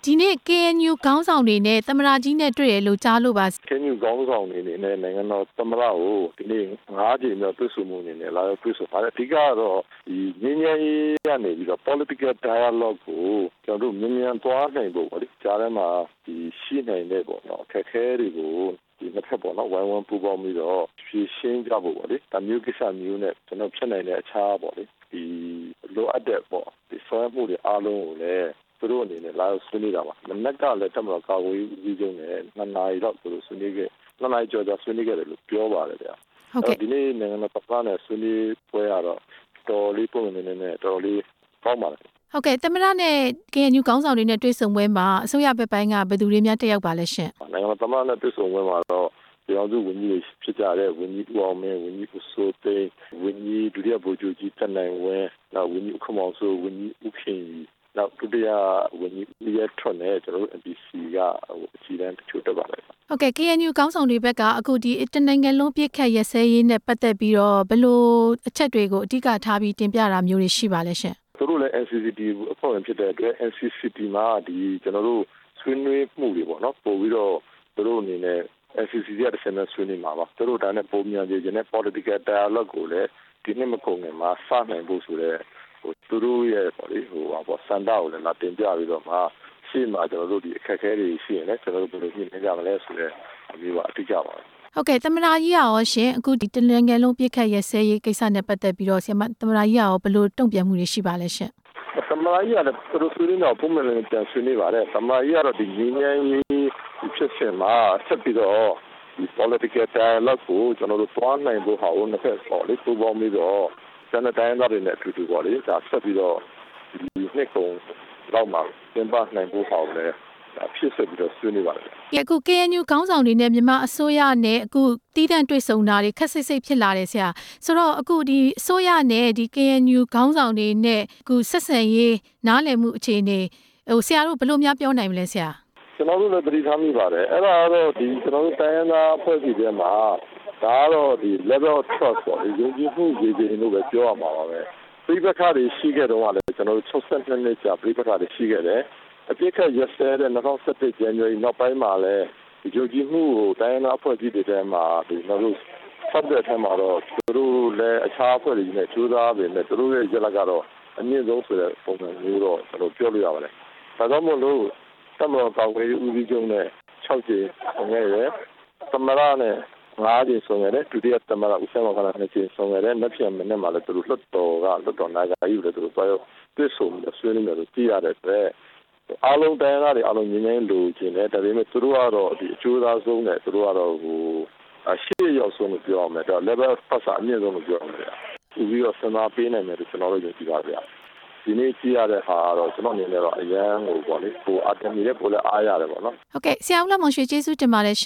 ဒီနေ့ KNU ခေါင်းဆောင်တွေနဲ့သမ္မတကြီးနဲ့တွေ့ရလို့ကြားလို့ပါ KNU ခေါင်းဆောင်တွေနဲ့နိုင်ငံတော်သမ္မတကိုဒီနေ့9 ကြိမ်မြောက်တွေ့ဆုံမှုအနေနဲ့လာရောက်တွေ့ဆုံပါတယ်အဓိကတော့ဒီငြိမ်းချမ်းရေးကနေပြီးတော့ political dialogue ကိုကျွန်တော်တို့မြန်သွားနိုင်ဖို့ပေါ့လေကြားထဲမှာဒီရှိနိုင်တဲ့ပေါ့နော်အခက်အခဲတွေကိုဒီတစ်ဖက်ပေါ့နော်ဝိုင်းဝန်းပူးပေါင်းပြီးတော့ဖြေရှင်းကြဖို့ပေါ့လေဒါမျိုးကိစ္စမျိုးနဲ့ကျွန်တော်ဖြစ်နိုင်တဲ့အခြားပေါ့လေဒီလိုအပ်တဲ့ပေါ့ဒီဆွဲမှုတွေအားလုံးကိုလည်းသူတို့အနေနဲ့လာဆွေးနွေးတာပါမနက်ကလည်းတမတော်ကာဝေးဦးစီးချုပ်နဲ့2 နာရီတော့သူတို့ဆွေးနွေးခဲ့2 နာရီကျော်ဆွေးနွေးခဲ့တယ်လို့ပြောပါတယ်ဗျာဟုတ်ကဲ့ဒီနေ့နိုင်ငံတော်သမ္မတနဲ့ဆွေးနွေးပွဲရတော့တော်လေးပုံနေနဲ့တော်လေးကောင်းပါတယ်ဟုတ်ကဲ့သမ္မတနဲ့ KNU ခေါင်းဆောင်တွေနဲ့တွေ့ဆုံပွဲမှာအစိုးရဘက်ပိုင်းကဘယ်သူတွေများတက်ရောက်ပါလဲရှင်နိုင်ငံတော်သမ္မတနဲ့တွေ့ဆုံပွဲမှာတော့ကျောင်းစုဝန်ကြီးဖြစ်ကြတဲ့ဝန်ကြီးဦးအောင်မင်းဝန်ကြီးဦးစိုးသိန်းဝန်ကြီးဒုတိယဗိုလ်ချုပ်ကြီးတက်နိုင်ဝင်းနောက်ဝန်ကြီးခမောင်စိုးဝန်ကြီးဦးခင်ကြီးနောက်ဒုတိယဝန်ကြီးဦးရဲထွန်းနဲ့ကျွန်တော်တို့ NBC ကအကြီးတန်းတချို့တက်ပါတယ်ဟုတ်ကဲ့ KNU ခေါင်းဆောင်တွေဘက်ကအခုဒီတနိုင်ငံလုံးပြည့်ခတ်ရစဲရေးနဲ့ပတ်သက်ပြီးတော့ဘယ်လိုအချက်တွေကိုအဓိကထားပြီးတင်ပြတာမျိုးတွေရှိပါလဲရှင်သူတို့လည်း NCCT အဖွဲ့ဝင်ဖြစ်တဲ့အတွက် NCCT မှာဒီကျွန်တော်တို့ဆွေးနွေးမှုတွေပေါ့နော်ပို့ပြီးတော့သူတို့အနေနဲ့ NCCT ကတစ်ဆင့်နဲ့ဆွေးနွေးမှာပါသူတို့ဒါနဲ့ပုံမြန်ခြင်းနဲ့ political dialogue ကိုလည်းဒီနှစ်မကုန်ခင်မှာစနိုင်ဖို့ဆိုတဲ့သူတို့ရဲ့ပေါ့လေစန္ဒကိုလည်းလာတင်ပြပြီးတော့မှရှေ့မှာကျွန်တော်တို့ဒီအခက်အခဲတွေရှိရင်လည်းကျွန်တော်တို့ဘယ်လိုညှိနှိုင်းကြမလဲဆိုတဲ့အမျိုးပါအတိအကျပါဟုတ်ကဲ့သမ္မတကြီးရောရှင်အခုဒီတနိုင်ငံလုံးပြည့်ခတ်ရစဲရေးကိစ္စနဲ့ပတ်သက်ပြီးတော့သမ္မတကြီးရောဘယ်လိုတုံ့ပြန်မှုတွေရှိပါလဲရှင်သမ္မတကြီးကလည်းသူတို့ဆွေးနွေးတော့ပုံမှန်လည်းပြန်ဆွေးနွေးပါတယ်သမ္မတကြီးကတော့ဒီငြိမ်းချမ်းရေးဖြစ်စဉ်မှာဆက်ပြီးတော့ဒီ political dialogue ကိုကျွန်တော်တို့သွားနိုင်ဖို့ဟာကိုနှစ်ဖက်ပေါ့လေပူးပေါင်းပြီးတော့ကျန်တဲ့တိုင်းသားတွေနဲ့အတူတူပေါ့လေဒါဆက်ပြီးတော့ဒီနှစ်ကုန်လောက်မှာသင်ပနိုင်ဖို့ဟာကိုလည်းဖြစ်ဆက်ပြီးတော့ဆွေးနွေးပါတယ်အခု KNU ခေါင်းဆောင်တွေနဲ့မြန်မာအစိုးရနဲ့အခုတီးတန့်တွေ့ဆုံတာတွေခက်စိတ်စိတ်ဖြစ်လာတယ်ဆရာဆိုတော့အခုဒီအစိုးရနဲ့ဒီ KNU ခေါင်းဆောင်တွေနဲ့အခုဆက်ဆံရေးနားလည်မှုအခြေအနေဆရာတို့ဘယ်လိုများပြောနိုင်မလဲဆရာကျွန်တော်တို့လည်းသတိထားမိပါတယ်အဲ့ဒါကတော့ဒီကျွန်တော်တို့တိုင်းရင်းသားအဖွဲ့အစည်းတွေမှာဒါကတော့ဒီ level of trust ပေါ့ဒီယုံကြည်မှုရည်ရည်လို့ပဲပြောရမှာပါပဲပြိပခါတွေရှိခဲ့တော့လည်းကျွန်တော်တို့62နှစ်ကြာပြိပခါတွေရှိခဲ့တယ်အပြစ်ခတ်ရစဲတဲ့2017 January နောက်ပိုင်းမှာလည်းဒီယုံကြည်မှုကိုတိုင်းရင်းသားအဖွဲ့အစည်းတွေထဲမှာဒီကျွန်တော်တို့ဆက်တဲ့ထဲမှာတော့သူတို့လည်းအခြားအဖွဲ့တွေနဲ့ကြိုးစားပေမဲ့သူတို့ရဲ့ရလကတော့အမြင့်ဆုံးဆိုတဲ့ပုံစံမျိုးတော့ကျွန်တော်ပြောလို့ရပါတယ်ဒါကြောင့်မို့လို့တမတော်ကာဝေးဦးစီးချုပ်နဲ့6 ကြိမ်ဆောင်ခဲ့ရသမ္မတနဲ့9 ကြိမ်ဆောင်ရတယ်ဒုတိယသမ္မတဦးဆန်းမောင်ကလည်း2 ကြိမ်ဆောင်ရတယ်နှစ်ပြန်မနေ့မှလည်းသူတို့လွတ်တော်နာဂာကြီးလည်းသူတို့ပြောတွေ့ဆုံဆွေးနွေးတယ်လို့သိရတဲ့အတွက်အားလုံးတိုင်းသားတွေအားလုံးငြင်းငြင်းလို့ခြင်းတယ်ဒါပေမဲ့သူတို့ကတော့ဒီအကျိုးသားဆုံးနဲ့သူတို့ကတော့ရှေ့ရောက်ဆုံးလို့ပြောရမယ်ဒါ level ပတ်စာအမြင့်ဆုံးလို့ပြောရမယ်ဒီပြီးတော့စဉ်းစားပေးနိုင်တယ်လို့ကျွန်တော်တို့ယုံကြည်ပါဗျာဒီနေ့ကြည့်ရတဲ့ဟာကတော့ကျွန်တော်အနေနဲ့တော့အရန်ကိုပေါ့လေပိုအတမီနဲ့ပိုလည်းအားရတယ်ပေါ့နော်ဟုတ်ကဲ့ဆရာဦးလမောင်ရွှေကျေးဇူးတင်ပါတယ်